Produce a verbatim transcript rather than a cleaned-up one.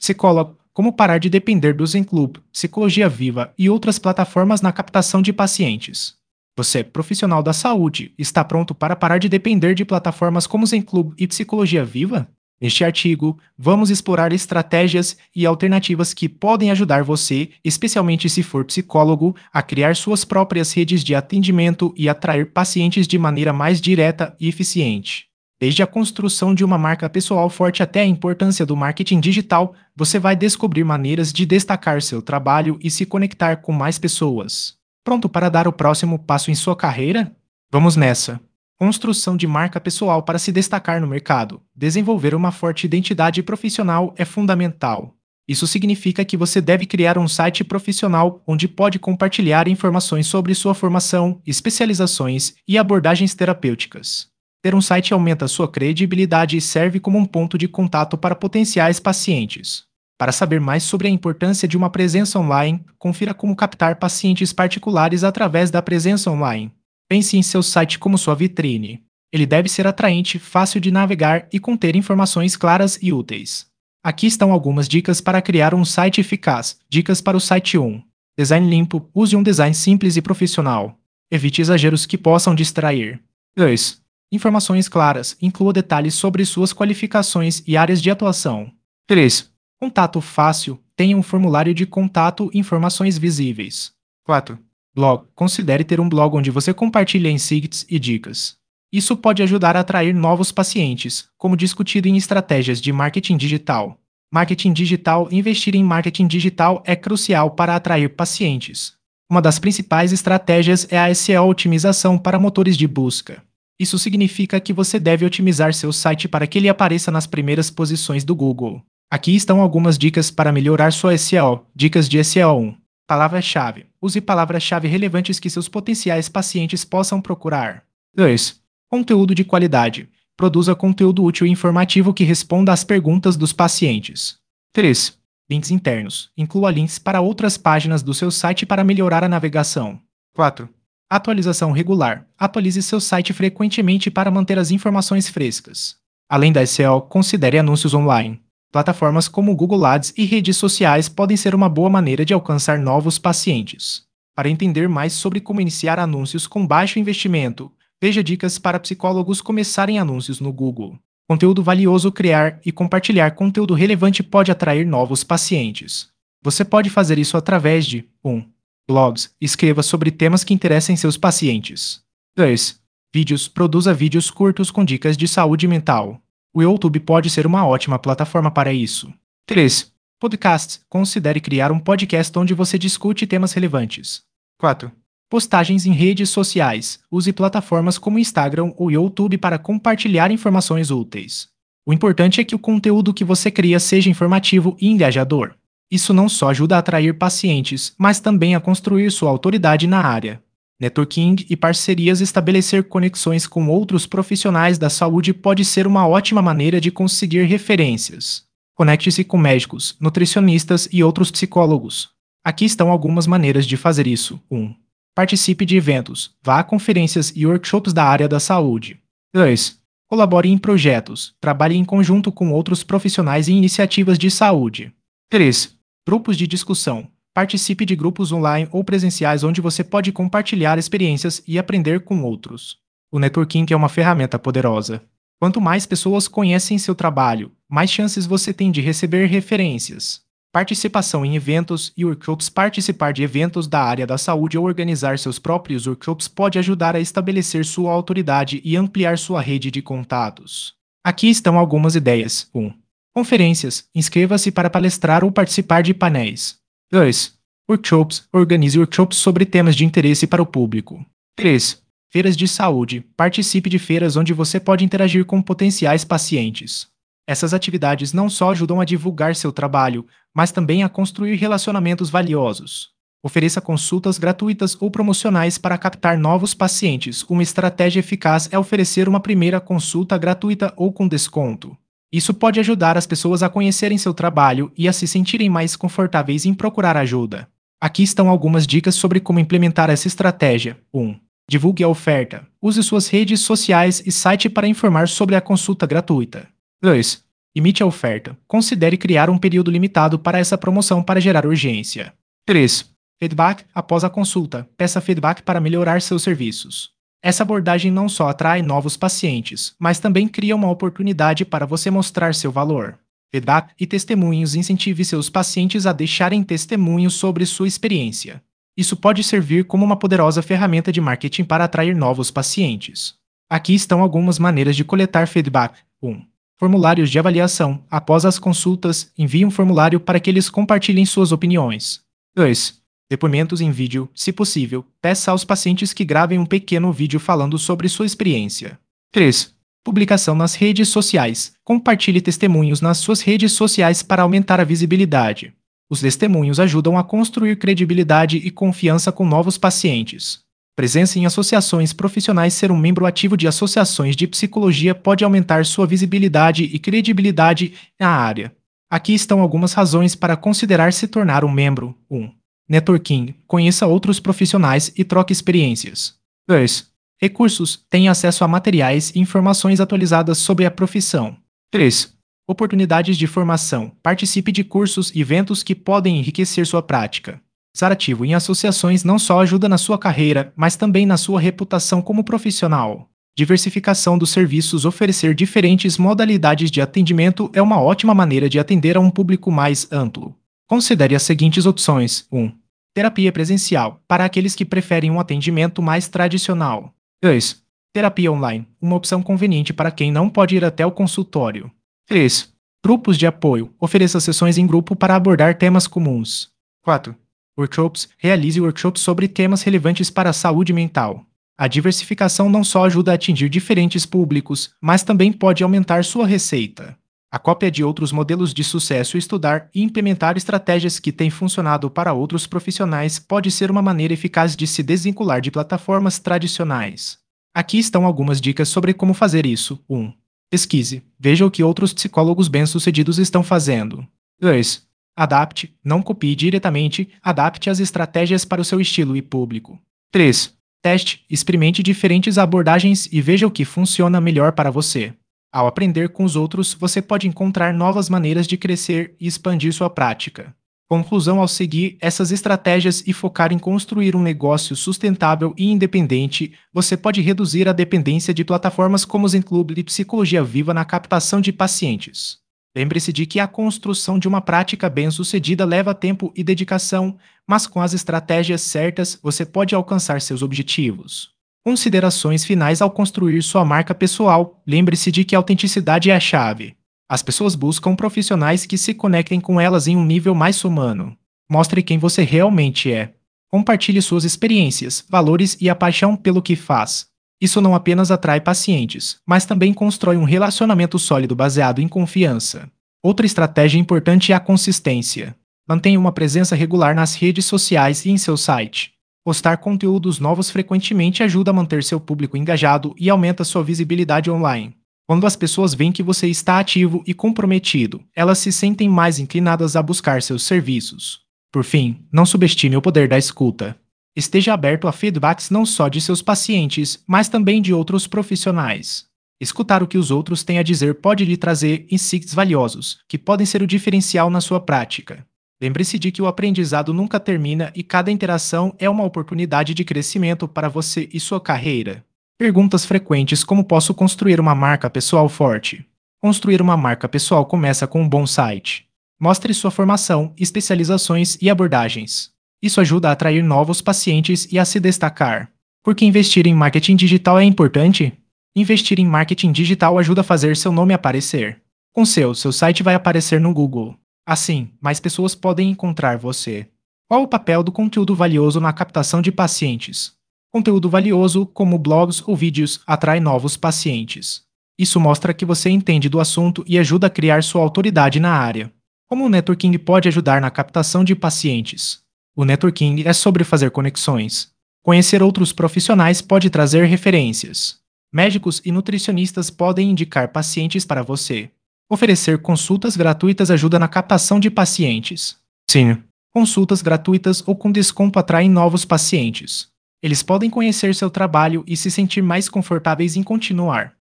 Psicólogo, como parar de depender do Zen Club, Psicologia Viva e outras plataformas na captação de pacientes. Você, é profissional da saúde, está pronto para parar de depender de plataformas como Zen Club e Psicologia Viva? Neste artigo, vamos explorar estratégias e alternativas que podem ajudar você, especialmente se for psicólogo, a criar suas próprias redes de atendimento e atrair pacientes de maneira mais direta e eficiente. Desde a construção de uma marca pessoal forte até a importância do marketing digital, você vai descobrir maneiras de destacar seu trabalho e se conectar com mais pessoas. Pronto para dar o próximo passo em sua carreira? Vamos nessa! Construção de marca pessoal para se destacar no mercado. Desenvolver uma forte identidade profissional é fundamental. Isso significa que você deve criar um site profissional onde pode compartilhar informações sobre sua formação, especializações e abordagens terapêuticas. Ter um site aumenta sua credibilidade e serve como um ponto de contato para potenciais pacientes. Para saber mais sobre a importância de uma presença online, confira como captar pacientes particulares através da presença online. Pense em seu site como sua vitrine. Ele deve ser atraente, fácil de navegar e conter informações claras e úteis. Aqui estão algumas dicas para criar um site eficaz. Dicas para o site um. Design limpo. Use um design simples e profissional. Evite exageros que possam distrair. dois. Informações claras. Inclua detalhes sobre suas qualificações e áreas de atuação. três. Contato fácil. Tenha um formulário de contato e informações visíveis. quatro. Blog. Considere ter um blog onde você compartilha insights e dicas. Isso pode ajudar a atrair novos pacientes, como discutido em estratégias de marketing digital. Marketing digital. Investir em marketing digital é crucial para atrair pacientes. Uma das principais estratégias é a S E O otimização para motores de busca. Isso significa que você deve otimizar seu site para que ele apareça nas primeiras posições do Google. Aqui estão algumas dicas para melhorar sua S E O. Dicas de S E O um. Palavra-chave. Use palavras-chave relevantes que seus potenciais pacientes possam procurar. dois. Conteúdo de qualidade. Produza conteúdo útil e informativo que responda às perguntas dos pacientes. três. Links internos. Inclua links para outras páginas do seu site para melhorar a navegação. quatro. Atualização regular. Atualize seu site frequentemente para manter as informações frescas. Além da S E O, considere anúncios online. Plataformas como Google Ads e redes sociais podem ser uma boa maneira de alcançar novos pacientes. Para entender mais sobre como iniciar anúncios com baixo investimento, veja dicas para psicólogos começarem anúncios no Google. Conteúdo valioso. Criar e compartilhar conteúdo relevante pode atrair novos pacientes. Você pode fazer isso através de um. Blogs. Escreva sobre temas que interessem seus pacientes. dois. Vídeos. Produza vídeos curtos com dicas de saúde mental. O YouTube pode ser uma ótima plataforma para isso. três. Podcasts. Considere criar um podcast onde você discute temas relevantes. quatro. Postagens em redes sociais. Use plataformas como Instagram ou YouTube para compartilhar informações úteis. O importante é que o conteúdo que você cria seja informativo e engajador. Isso não só ajuda a atrair pacientes, mas também a construir sua autoridade na área. Networking e parcerias. Estabelecer conexões com outros profissionais da saúde pode ser uma ótima maneira de conseguir referências. Conecte-se com médicos, nutricionistas e outros psicólogos. Aqui estão algumas maneiras de fazer isso. um. Participe de eventos. Vá a conferências e workshops da área da saúde. dois. Colabore em projetos. Trabalhe em conjunto com outros profissionais em iniciativas de saúde. três. Grupos de discussão. Participe de grupos online ou presenciais onde você pode compartilhar experiências e aprender com outros. O networking é uma ferramenta poderosa. Quanto mais pessoas conhecem seu trabalho, mais chances você tem de receber referências. Participação em eventos e workshops. Participar de eventos da área da saúde ou organizar seus próprios workshops pode ajudar a estabelecer sua autoridade e ampliar sua rede de contatos. Aqui estão algumas ideias. um. Conferências. Inscreva-se para palestrar ou participar de painéis. dois. Workshops. Organize workshops sobre temas de interesse para o público. três. Feiras de saúde. Participe de feiras onde você pode interagir com potenciais pacientes. Essas atividades não só ajudam a divulgar seu trabalho, mas também a construir relacionamentos valiosos. Ofereça consultas gratuitas ou promocionais para captar novos pacientes. Uma estratégia eficaz é oferecer uma primeira consulta gratuita ou com desconto. Isso pode ajudar as pessoas a conhecerem seu trabalho e a se sentirem mais confortáveis em procurar ajuda. Aqui estão algumas dicas sobre como implementar essa estratégia. um. Divulgue a oferta. Use suas redes sociais e site para informar sobre a consulta gratuita. dois. Imite a oferta. Considere criar um período limitado para essa promoção para gerar urgência. três. Feedback após a consulta. Peça feedback para melhorar seus serviços. Essa abordagem não só atrai novos pacientes, mas também cria uma oportunidade para você mostrar seu valor. Feedback e testemunhos incentive seus pacientes a deixarem testemunhos sobre sua experiência. Isso pode servir como uma poderosa ferramenta de marketing para atrair novos pacientes. Aqui estão algumas maneiras de coletar feedback. um. Formulários de avaliação. Após as consultas, envie um formulário para que eles compartilhem suas opiniões. dois. Depoimentos em vídeo. Se possível, peça aos pacientes que gravem um pequeno vídeo falando sobre sua experiência. três. Publicação nas redes sociais. Compartilhe testemunhos nas suas redes sociais para aumentar a visibilidade. Os testemunhos ajudam a construir credibilidade e confiança com novos pacientes. Presença em associações profissionais. Ser um membro ativo de associações de psicologia pode aumentar sua visibilidade e credibilidade na área. Aqui estão algumas razões para considerar se tornar um membro. um. Networking. Conheça outros profissionais e troque experiências. dois. Recursos. Tenha acesso a materiais e informações atualizadas sobre a profissão. três. Oportunidades de formação. Participe de cursos e eventos que podem enriquecer sua prática. Estar ativo em associações não só ajuda na sua carreira, mas também na sua reputação como profissional. Diversificação dos serviços. Oferecer diferentes modalidades de atendimento é uma ótima maneira de atender a um público mais amplo. Considere as seguintes opções. um. Terapia presencial, para aqueles que preferem um atendimento mais tradicional. dois. Terapia online, uma opção conveniente para quem não pode ir até o consultório. três. Grupos de apoio, ofereça sessões em grupo para abordar temas comuns. quatro. Workshops, realize workshops sobre temas relevantes para a saúde mental. A diversificação não só ajuda a atingir diferentes públicos, mas também pode aumentar sua receita. A cópia de outros modelos de sucesso. Estudar e implementar estratégias que têm funcionado para outros profissionais pode ser uma maneira eficaz de se desvincular de plataformas tradicionais. Aqui estão algumas dicas sobre como fazer isso. um. Pesquise. Veja o que outros psicólogos bem-sucedidos estão fazendo. dois. Adapte. Não copie diretamente, adapte as estratégias para o seu estilo e público. três. Teste. Experimente diferentes abordagens e veja o que funciona melhor para você. Ao aprender com os outros, você pode encontrar novas maneiras de crescer e expandir sua prática. Conclusão: ao seguir essas estratégias e focar em construir um negócio sustentável e independente, você pode reduzir a dependência de plataformas como os Zen-Club e Psicologia Viva na captação de pacientes. Lembre-se de que a construção de uma prática bem-sucedida leva tempo e dedicação, mas com as estratégias certas, você pode alcançar seus objetivos. Considerações finais: ao construir sua marca pessoal, lembre-se de que a autenticidade é a chave. As pessoas buscam profissionais que se conectem com elas em um nível mais humano. Mostre quem você realmente é. Compartilhe suas experiências, valores e a paixão pelo que faz. Isso não apenas atrai pacientes, mas também constrói um relacionamento sólido baseado em confiança. Outra estratégia importante é a consistência. Mantenha uma presença regular nas redes sociais e em seu site. Postar conteúdos novos frequentemente ajuda a manter seu público engajado e aumenta sua visibilidade online. Quando as pessoas veem que você está ativo e comprometido, elas se sentem mais inclinadas a buscar seus serviços. Por fim, não subestime o poder da escuta. Esteja aberto a feedbacks não só de seus pacientes, mas também de outros profissionais. Escutar o que os outros têm a dizer pode lhe trazer insights valiosos, que podem ser o diferencial na sua prática. Lembre-se de que o aprendizado nunca termina e cada interação é uma oportunidade de crescimento para você e sua carreira. Perguntas frequentes: como posso construir uma marca pessoal forte? Construir uma marca pessoal começa com um bom site. Mostre sua formação, especializações e abordagens. Isso ajuda a atrair novos pacientes e a se destacar. Por que investir em marketing digital é importante? Investir em marketing digital ajuda a fazer seu nome aparecer. Com seu, seu site vai aparecer no Google. Assim, mais pessoas podem encontrar você. Qual o papel do conteúdo valioso na captação de pacientes? Conteúdo valioso, como blogs ou vídeos, atrai novos pacientes. Isso mostra que você entende do assunto e ajuda a criar sua autoridade na área. Como o networking pode ajudar na captação de pacientes? O networking é sobre fazer conexões. Conhecer outros profissionais pode trazer referências. Médicos e nutricionistas podem indicar pacientes para você. Oferecer consultas gratuitas ajuda na captação de pacientes. Sim, consultas gratuitas ou com desconto atraem novos pacientes. Eles podem conhecer seu trabalho e se sentir mais confortáveis em continuar.